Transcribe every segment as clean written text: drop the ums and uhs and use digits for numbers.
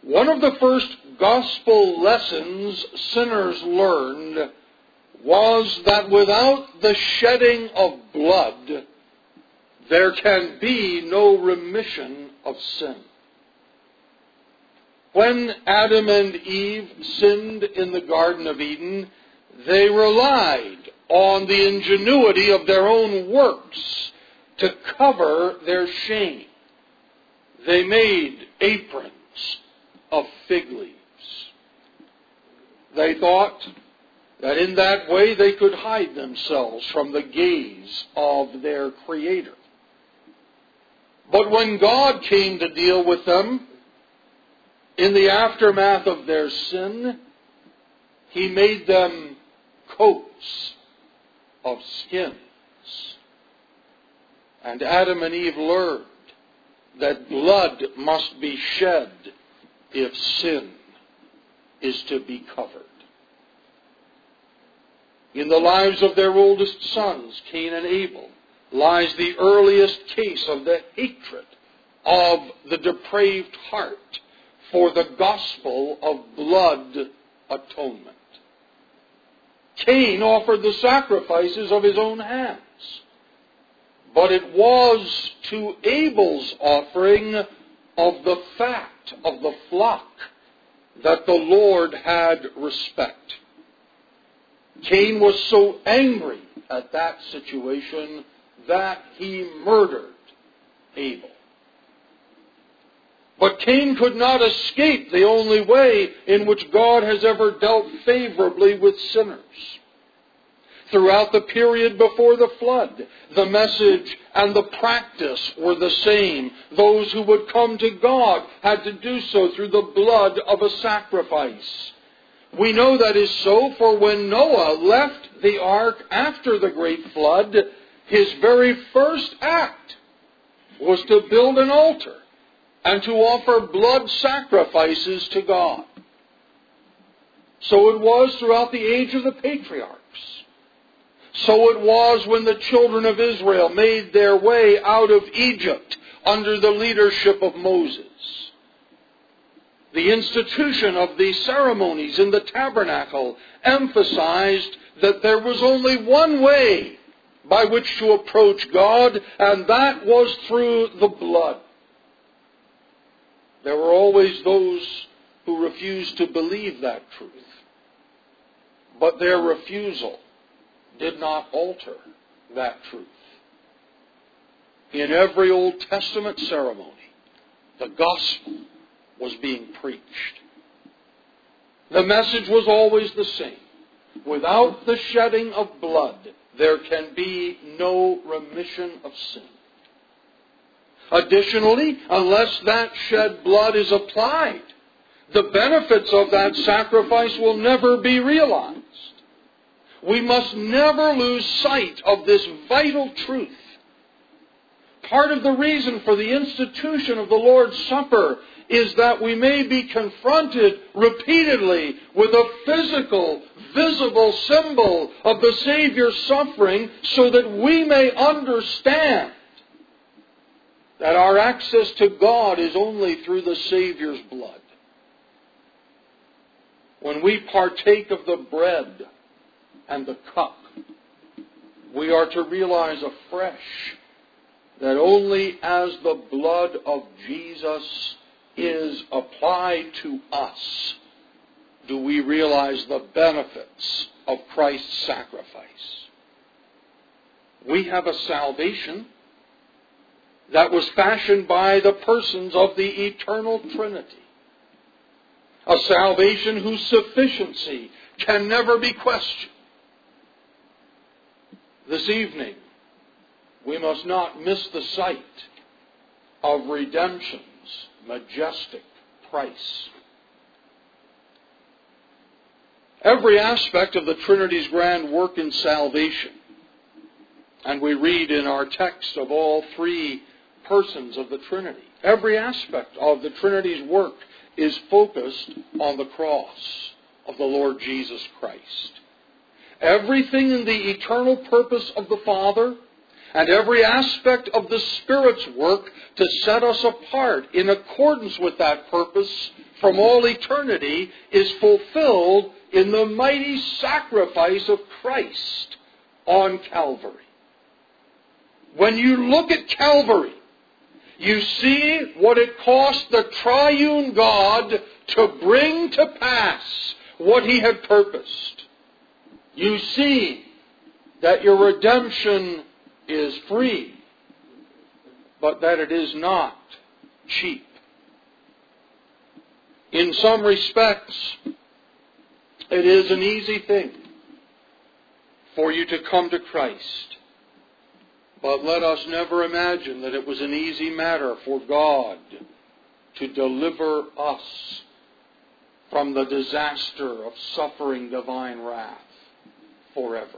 One of the first gospel lessons sinners learned was that without the shedding of blood, there can be no remission of sin. When Adam and Eve sinned in the Garden of Eden, they relied on the ingenuity of their own works to cover their shame. They made aprons of fig leaves. They thought that in that way they could hide themselves from the gaze of their Creator. But when God came to deal with them in the aftermath of their sin, He made them coats of skins. And Adam and Eve learned that blood must be shed if sin is to be covered. In the lives of their oldest sons, Cain and Abel, lies the earliest case of the hatred of the depraved heart for the gospel of blood atonement. Cain offered the sacrifices of his own hands, but it was to Abel's offering of the fat of the flock that the Lord had respect. Cain was so angry at that situation that he murdered Abel. But Cain could not escape the only way in which God has ever dealt favorably with sinners. Throughout the period before the flood, the message and the practice were the same. Those who would come to God had to do so through the blood of a sacrifice. We know that is so, for when Noah left the ark after the great flood, his very first act was to build an altar and to offer blood sacrifices to God. So it was throughout the age of the patriarchs. So it was when the children of Israel made their way out of Egypt under the leadership of Moses. The institution of the ceremonies in the tabernacle emphasized that there was only one way by which to approach God, and that was through the blood. There were always those who refused to believe that truth, but their refusal did not alter that truth. In every Old Testament ceremony, the gospel was being preached. The message was always the same. Without the shedding of blood, there can be no remission of sin. Additionally, unless that shed blood is applied, the benefits of that sacrifice will never be realized. We must never lose sight of this vital truth. Part of the reason for the institution of the Lord's Supper is that we may be confronted repeatedly with a physical, visible symbol of the Savior's suffering, so that we may understand that our access to God is only through the Savior's blood. When we partake of the bread and the cup, we are to realize afresh that only as the blood of Jesus is applied to us do we realize the benefits of Christ's sacrifice. We have a salvation that was fashioned by the persons of the eternal Trinity. A salvation whose sufficiency can never be questioned. This evening, we must not miss the sight of redemption's majestic price. Every aspect of the Trinity's grand work in salvation, and we read in our text of all three persons of the Trinity, every aspect of the Trinity's work is focused on the cross of the Lord Jesus Christ. Everything in the eternal purpose of the Father and every aspect of the Spirit's work to set us apart in accordance with that purpose from all eternity is fulfilled in the mighty sacrifice of Christ on Calvary. When you look at Calvary, you see what it cost the triune God to bring to pass what He had purposed. You see that your redemption is free, but that it is not cheap. In some respects, it is an easy thing for you to come to Christ. But let us never imagine that it was an easy matter for God to deliver us from the disaster of suffering divine wrath forever.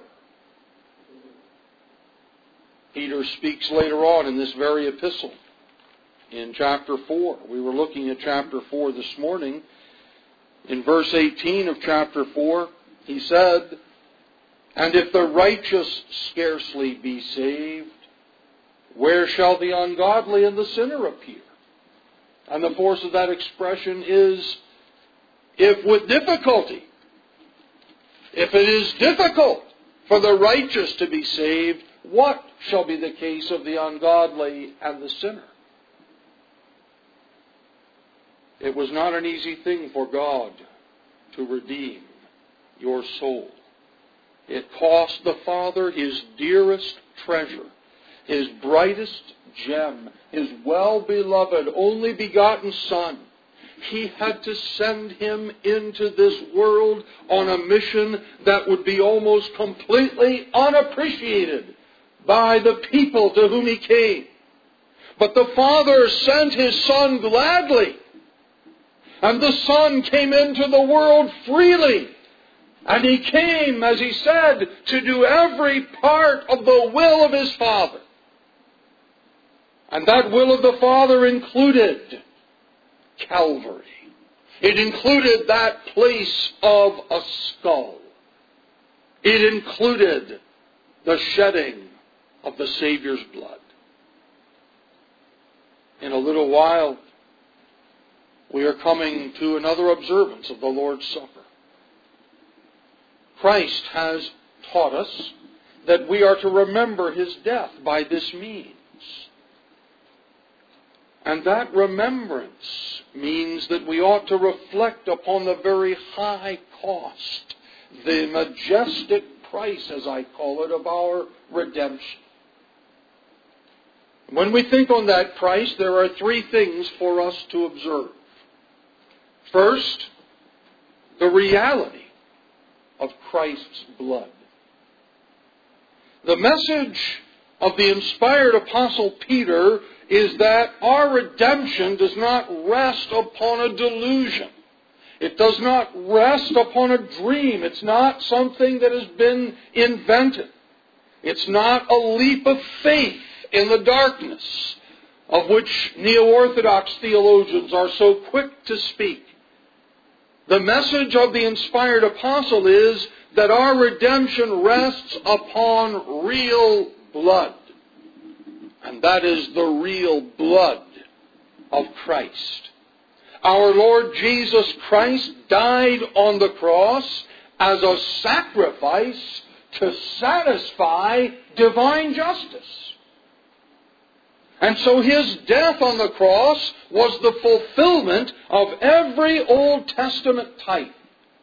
Peter speaks later on in this very epistle in chapter 4. We were looking at chapter 4 this morning. In verse 18 of chapter 4, he said, "And if the righteous scarcely be saved, where shall the ungodly and the sinner appear?" And the force of that expression is, if with difficulty, if it is difficult for the righteous to be saved, what shall be the case of the ungodly and the sinner? It was not an easy thing for God to redeem your soul. It cost the Father His dearest treasure, His brightest gem, His well-beloved, only begotten Son. He had to send Him into this world on a mission that would be almost completely unappreciated by the people to whom He came. But the Father sent His Son gladly. And the Son came into the world freely. And He came, as He said, to do every part of the will of His Father. And that will of the Father included Calvary. It included that place of a skull. It included the shedding of the Savior's blood. In a little while, we are coming to another observance of the Lord's Supper. Christ has taught us that we are to remember His death by this means. And that remembrance means that we ought to reflect upon the very high cost, the majestic price, as I call it, of our redemption. When we think on that price, there are three things for us to observe. First, the reality of Christ's blood. The message of the inspired Apostle Peter is that our redemption does not rest upon a delusion. It does not rest upon a dream. It's not something that has been invented. It's not a leap of faith in the darkness of which neo-Orthodox theologians are so quick to speak. The message of the inspired apostle is that our redemption rests upon real blood. And that is the real blood of Christ. Our Lord Jesus Christ died on the cross as a sacrifice to satisfy divine justice. And so His death on the cross was the fulfillment of every Old Testament type.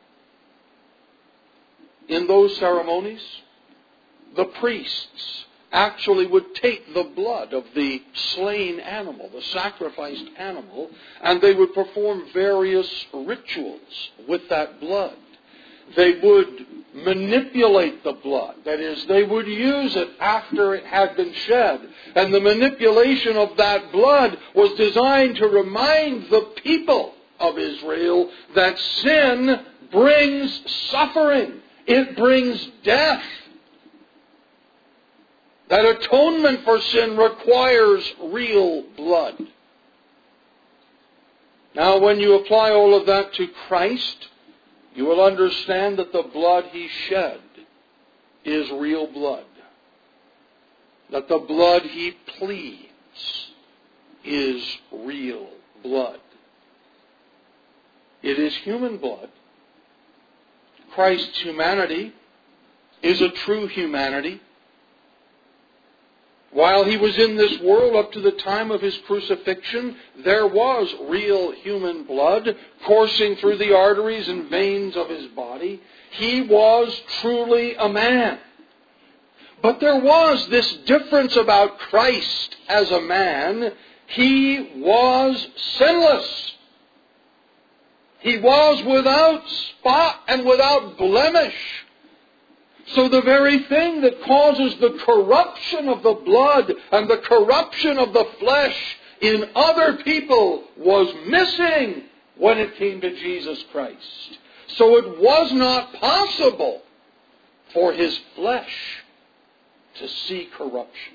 In those ceremonies, the priests actually would take the blood of the slain animal, the sacrificed animal, and they would perform various rituals with that blood. They would manipulate the blood. That is, they would use it after it had been shed. And the manipulation of that blood was designed to remind the people of Israel that sin brings suffering. It brings death. That atonement for sin requires real blood. Now, when you apply all of that to Christ, you will understand that the blood He shed is real blood. That the blood He pleads is real blood. It is human blood. Christ's humanity is a true humanity. While he was in this world up to the time of his crucifixion, there was real human blood coursing through the arteries and veins of his body. He was truly a man. But there was this difference about Christ as a man. He was sinless. He was without spot and without blemish. So the very thing that causes the corruption of the blood and the corruption of the flesh in other people was missing when it came to Jesus Christ. So it was not possible for his flesh to see corruption.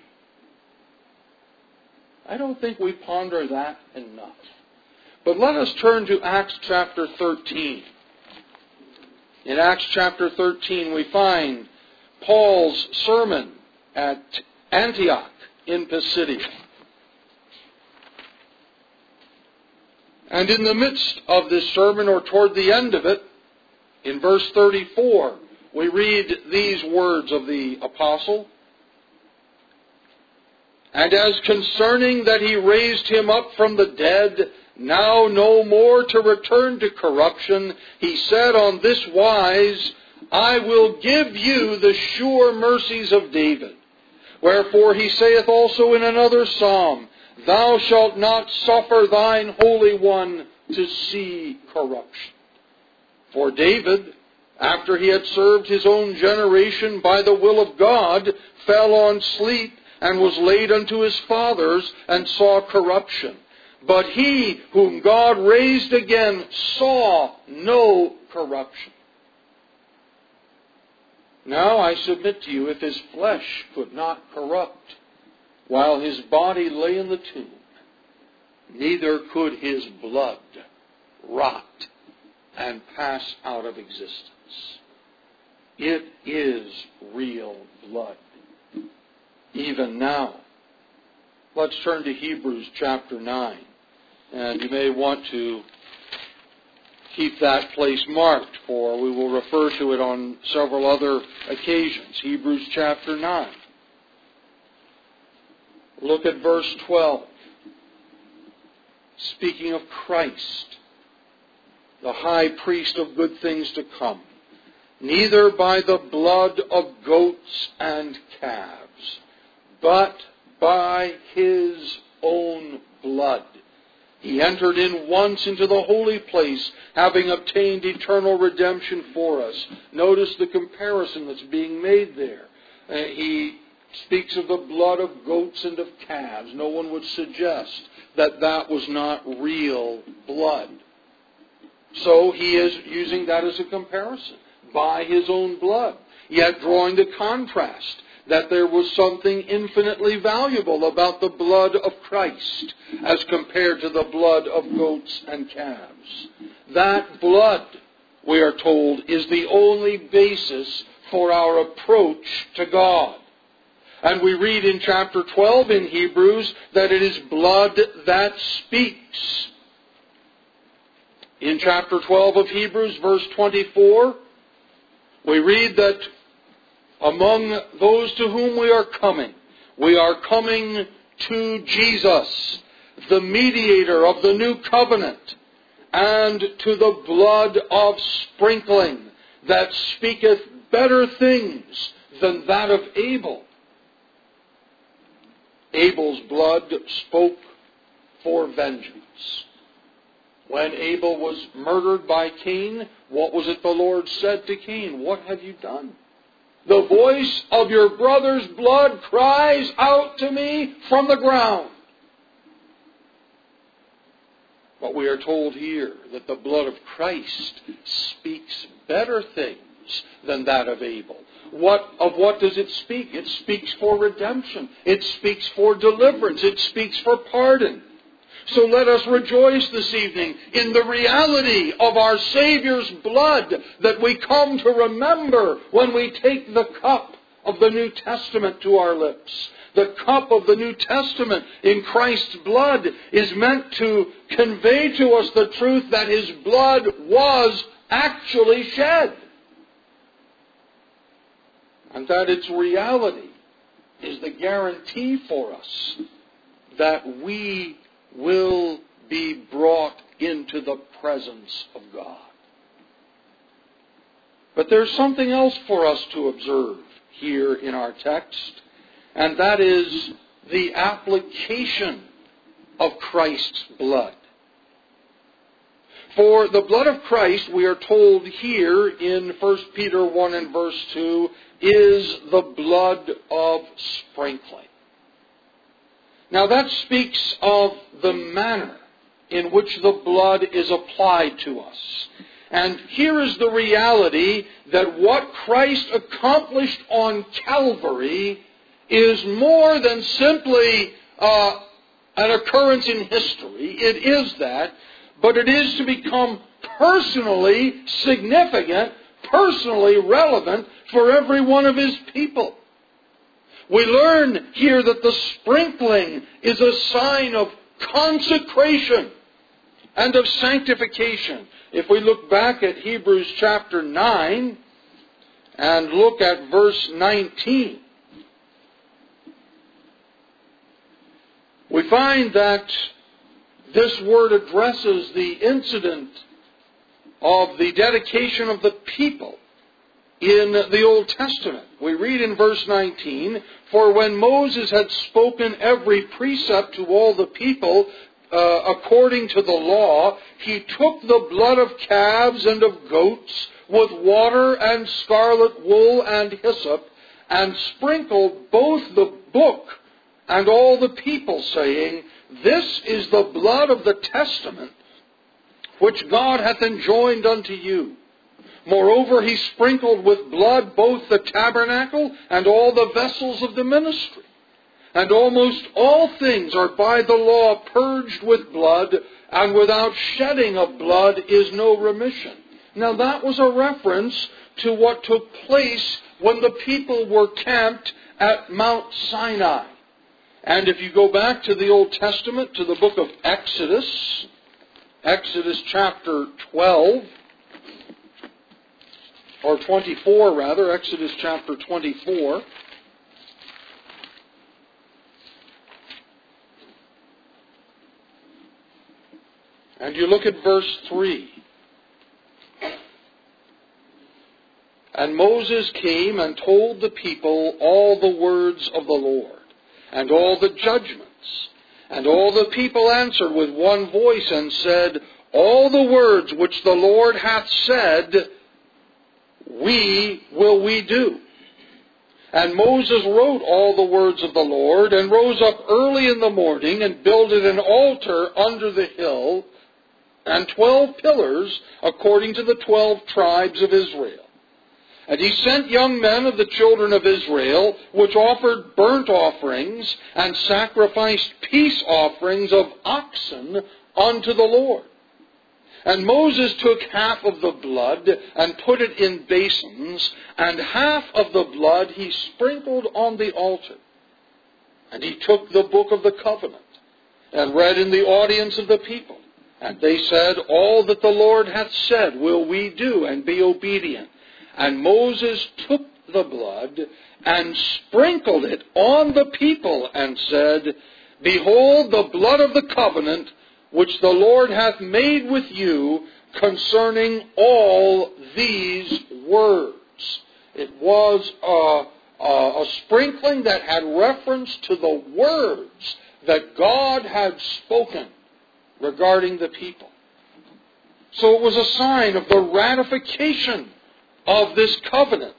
I don't think we ponder that enough. But let us turn to Acts chapter 13. In Acts chapter 13 we find Paul's sermon at Antioch in Pisidia. And in the midst of this sermon, or toward the end of it, in verse 34, we read these words of the apostle. And as concerning that he raised him up from the dead, now no more to return to corruption, he said on this wise, I will give you the sure mercies of David. Wherefore he saith also in another psalm, Thou shalt not suffer thine Holy One to see corruption. For David, after he had served his own generation by the will of God, fell on sleep, and was laid unto his fathers, and saw corruption. But he whom God raised again saw no corruption. Now I submit to you, if his flesh could not corrupt while his body lay in the tomb, neither could his blood rot and pass out of existence. It is real blood, even now. Let's turn to Hebrews chapter 9. And you may want to keep that place marked, for we will refer to it on several other occasions. Hebrews chapter 9. Look at verse 12. Speaking of Christ, the high priest of good things to come, neither by the blood of goats and calves, but by his own blood. He entered in once into the holy place, having obtained eternal redemption for us. Notice the comparison that's being made there. He speaks of the blood of goats and of calves. No one would suggest that that was not real blood. So he is using that as a comparison, by his own blood, yet drawing the contrast that there was something infinitely valuable about the blood of Christ as compared to the blood of goats and calves. That blood, we are told, is the only basis for our approach to God. And we read in chapter 12 in Hebrews that it is blood that speaks. In chapter 12 of Hebrews, verse 24, we read that among those to whom we are coming to Jesus, the mediator of the new covenant, and to the blood of sprinkling that speaketh better things than that of Abel. Abel's blood spoke for vengeance. When Abel was murdered by Cain, what was it the Lord said to Cain? What have you done? The voice of your brother's blood cries out to me from the ground. But we are told here that the blood of Christ speaks better things than that of Abel. Of what does it speak? It speaks for redemption. It speaks for deliverance. It speaks for pardon. So let us rejoice this evening in the reality of our Savior's blood that we come to remember when we take the cup of the New Testament to our lips. The cup of the New Testament in Christ's blood is meant to convey to us the truth that His blood was actually shed. And that its reality is the guarantee for us that we will be brought into the presence of God. But there's something else for us to observe here in our text, and that is the application of Christ's blood. For the blood of Christ, we are told here in 1 Peter 1 and verse 2, is the blood of sprinkling. Now that speaks of the manner in which the blood is applied to us. And here is the reality that what Christ accomplished on Calvary is more than simply an occurrence in history. It is that, but it is to become personally significant, personally relevant for every one of His people. We learn here that the sprinkling is a sign of consecration and of sanctification. If we look back at Hebrews chapter 9 and look at verse 19, we find that this word addresses the incident of the dedication of the people in the Old Testament. We read in verse 19, "For when Moses had spoken every precept to all the people according to the law, he took the blood of calves and of goats with water and scarlet wool and hyssop, and sprinkled both the book and all the people, saying, This is the blood of the testament which God hath enjoined unto you. Moreover, he sprinkled with blood both the tabernacle and all the vessels of the ministry. And almost all things are by the law purged with blood, and without shedding of blood is no remission." Now that was a reference to what took place when the people were camped at Mount Sinai. And if you go back to the Old Testament, to the book of Exodus, Exodus chapter 12, or 24 rather, Exodus chapter 24. And you look at verse 3. "And Moses came and told the people all the words of the Lord, and all the judgments. And all the people answered with one voice and said, All the words which the Lord hath said, we do. And Moses wrote all the words of the Lord, and rose up early in the morning, and builded an altar under the hill, and 12 pillars, according to the 12 tribes of Israel. And he sent young men of the children of Israel, which offered burnt offerings, and sacrificed peace offerings of oxen unto the Lord. And Moses took half of the blood, and put it in basins, and half of the blood he sprinkled on the altar. And he took the book of the covenant, and read in the audience of the people. And they said, All that the Lord hath said will we do, and be obedient. And Moses took the blood, and sprinkled it on the people, and said, Behold the blood of the covenant, which the Lord hath made with you concerning all these words. It was a sprinkling that had reference to the words that God had spoken regarding the people. So it was a sign of the ratification of this covenant.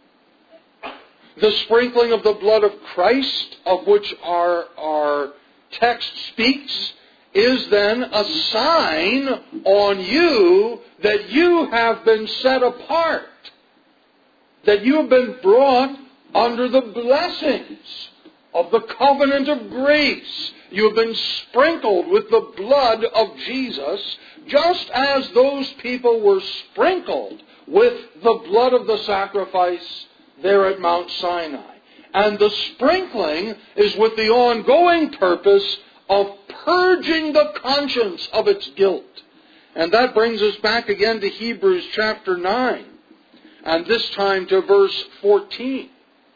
The sprinkling of the blood of Christ, of which our text speaks, is then a sign on you that you have been set apart, that you have been brought under the blessings of the covenant of grace. You have been sprinkled with the blood of Jesus, just as those people were sprinkled with the blood of the sacrifice there at Mount Sinai. And the sprinkling is with the ongoing purpose of purging the conscience of its guilt. And that brings us back again to Hebrews chapter 9, and this time to verse 14.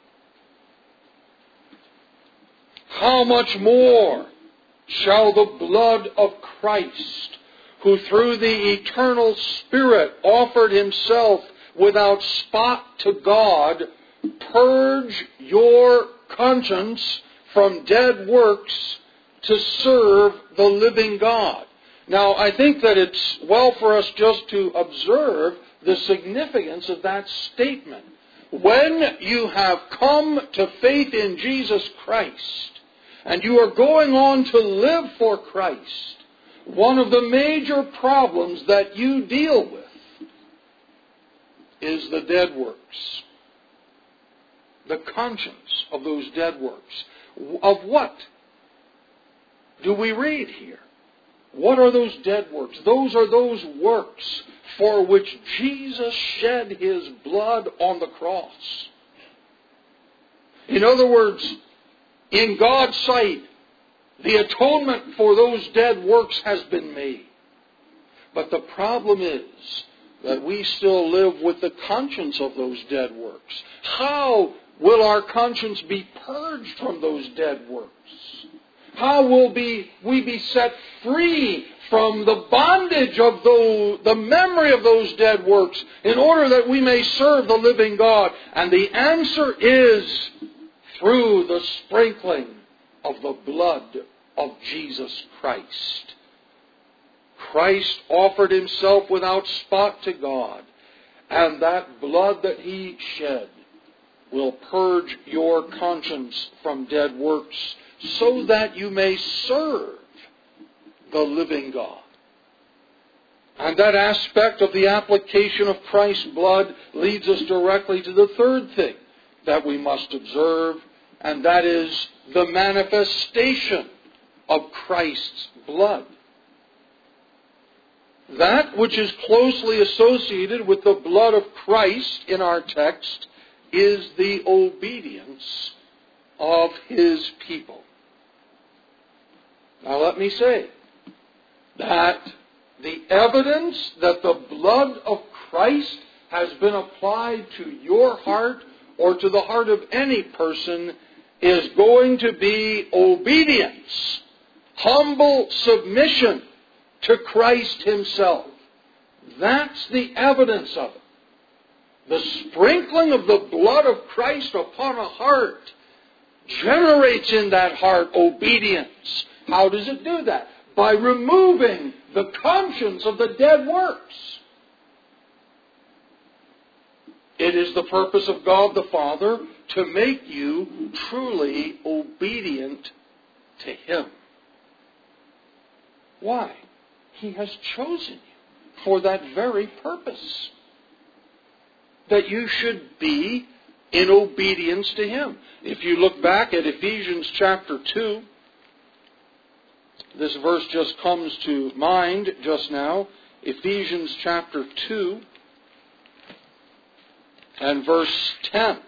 How much more shall the blood of Christ, who through the eternal Spirit offered himself without spot to God, purge your conscience from dead works to serve the living God. Now, I think that it's well for us just to observe the significance of that statement. When you have come to faith in Jesus Christ, and you are going on to live for Christ, one of the major problems that you deal with is the dead works. The conscience of those dead works. Of what do we read here? What are those dead works? Those are those works for which Jesus shed his blood on the cross. In other words, in God's sight, the atonement for those dead works has been made. But the problem is that we still live with the conscience of those dead works. How will our conscience be purged from those dead works? How will we be set free from the bondage of the memory of those dead works in order that we may serve the living God? And the answer is through the sprinkling of the blood of Jesus Christ. Christ offered himself without spot to God, and that blood that he shed will purge your conscience from dead works so that you may serve the living God. And that aspect of the application of Christ's blood leads us directly to the third thing that we must observe, and that is the manifestation of Christ's blood. That which is closely associated with the blood of Christ in our text is the obedience of his people. Now let me say that the evidence that the blood of Christ has been applied to your heart or to the heart of any person is going to be obedience, humble submission to Christ himself. That's the evidence of it. The sprinkling of the blood of Christ upon a heart generates in that heart obedience. How does it do that? By removing the conscience of the dead works. It is the purpose of God the Father to make you truly obedient to him. Why? He has chosen you for that very purpose. That you should be in obedience to him. If you look back at Ephesians chapter 2, this verse just comes to mind just now. Ephesians chapter 2 and verse 10.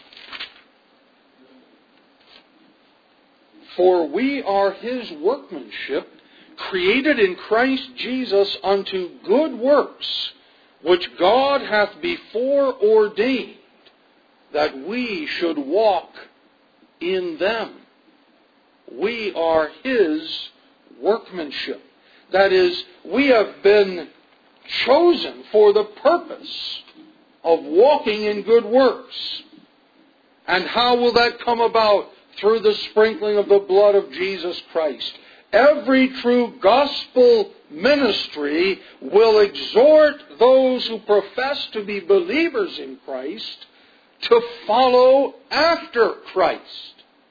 For we are his workmanship, created in Christ Jesus unto good works, which God hath before ordained that we should walk in them. We are his workmanship. That is, we have been chosen for the purpose of walking in good works. And how will that come about? Through the sprinkling of the blood of Jesus Christ. Every true gospel ministry will exhort those who profess to be believers in Christ to follow after Christ.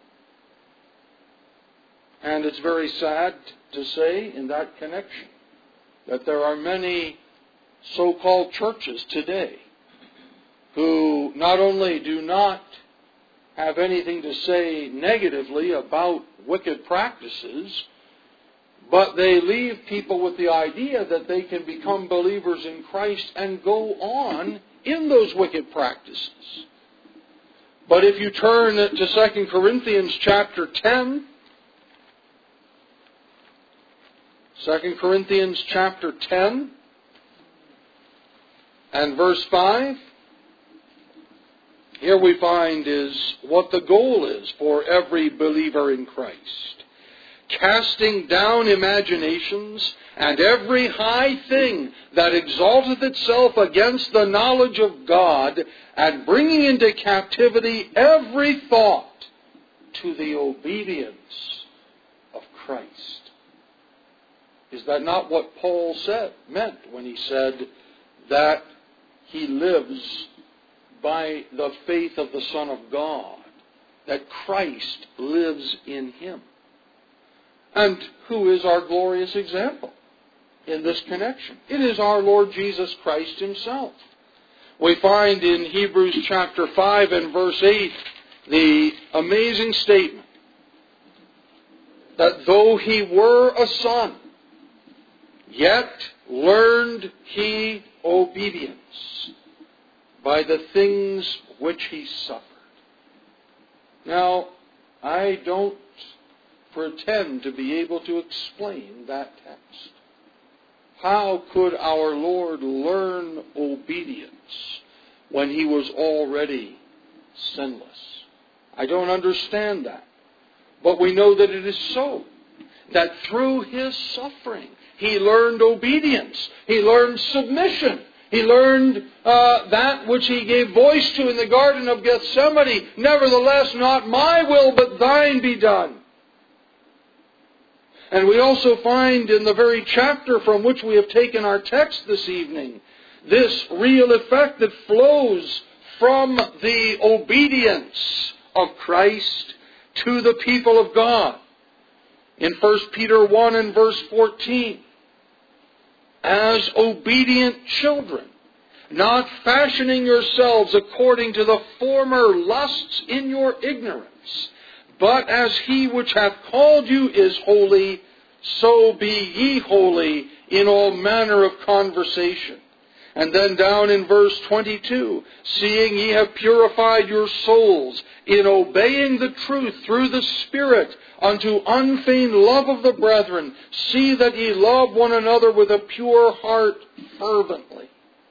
And it's very sad to say in that connection that there are many so-called churches today who not only do not have anything to say negatively about wicked practices, but they leave people with the idea that they can become believers in Christ and go on in those wicked practices. But if you turn to 2 Corinthians chapter 10, 2 Corinthians chapter 10 and verse 5, here we find is what the goal is for every believer in Christ. Casting down imaginations and every high thing that exalteth itself against the knowledge of God, and bringing into captivity every thought to the obedience of Christ. Is that not what Paul meant when he said that he lives by the faith of the Son of God, that Christ lives in him? And who is our glorious example in this connection? It is our Lord Jesus Christ himself. We find in Hebrews chapter 5 and verse 8 the amazing statement that though he were a son, yet learned he obedience by the things which he suffered. Now, I don't pretend to be able to explain that text. How could our Lord learn obedience when he was already sinless? I don't understand that. But we know that it is so. That through his suffering, he learned obedience. He learned submission. He learned that which he gave voice to in the Garden of Gethsemane. Nevertheless, not my will, but thine be done. And we also find in the very chapter from which we have taken our text this evening, this real effect that flows from the obedience of Christ to the people of God. In 1 Peter 1 and verse 14, as obedient children, not fashioning yourselves according to the former lusts in your ignorance, but as he which hath called you is holy, so be ye holy in all manner of conversation. And then down in verse 22, seeing ye have purified your souls in obeying the truth through the Spirit unto unfeigned love of the brethren, see that ye love one another with a pure heart fervently.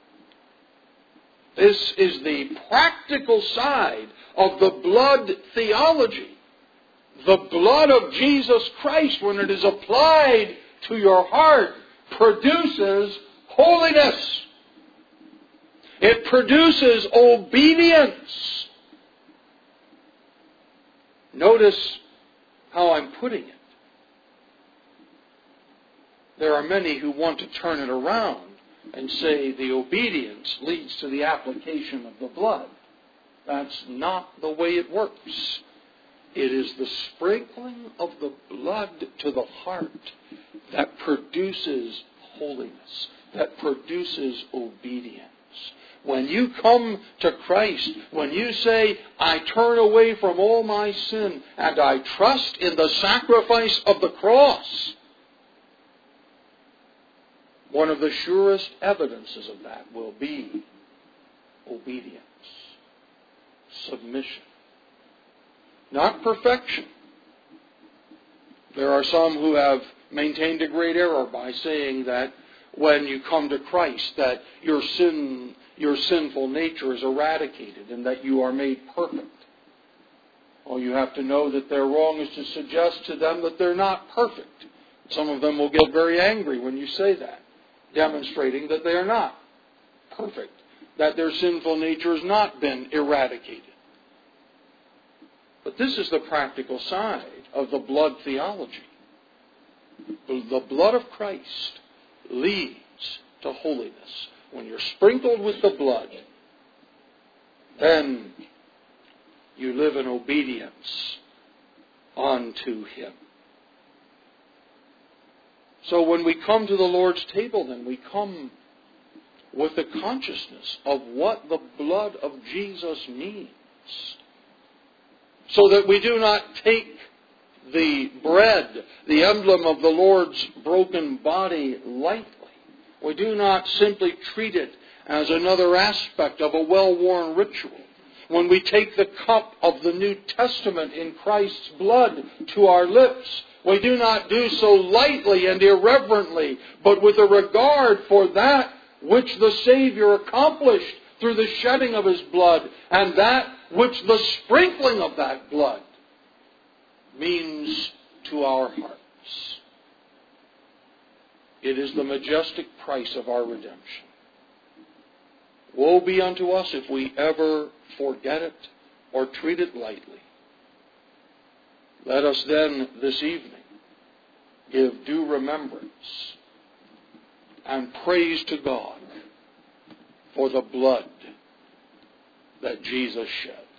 This is the practical side of the blood theology. The blood of Jesus Christ, when it is applied to your heart, produces holiness. It produces obedience. Notice how I'm putting it. There are many who want to turn it around and say the obedience leads to the application of the blood. That's not the way it works. It is the sprinkling of the blood to the heart that produces holiness, that produces obedience. When you come to Christ, when you say, I turn away from all my sin and I trust in the sacrifice of the cross, one of the surest evidences of that will be obedience, submission. Not perfection. There are some who have maintained a great error by saying that when you come to Christ, that your sinful nature is eradicated and that you are made perfect. Well, you have to know that their wrong is to suggest to them that they're not perfect. Some of them will get very angry when you say that, demonstrating that they are not perfect, that their sinful nature has not been eradicated. But this is the practical side of the blood theology. The blood of Christ leads to holiness. When you're sprinkled with the blood, then you live in obedience unto him. So when we come to the Lord's table, then we come with the consciousness of what the blood of Jesus means. So that we do not take the bread, the emblem of the Lord's broken body, lightly. We do not simply treat it as another aspect of a well-worn ritual. when we take the cup of the New Testament in Christ's blood to our lips, we do not do so lightly and irreverently, but with a regard for that which the Savior accomplished through the shedding of His blood, and that which the sprinkling of that blood means to our hearts. It is the majestic price of our redemption. Woe be unto us if we ever forget it or treat it lightly. Let us then this evening give due remembrance and praise to God for the blood that Jesus shed.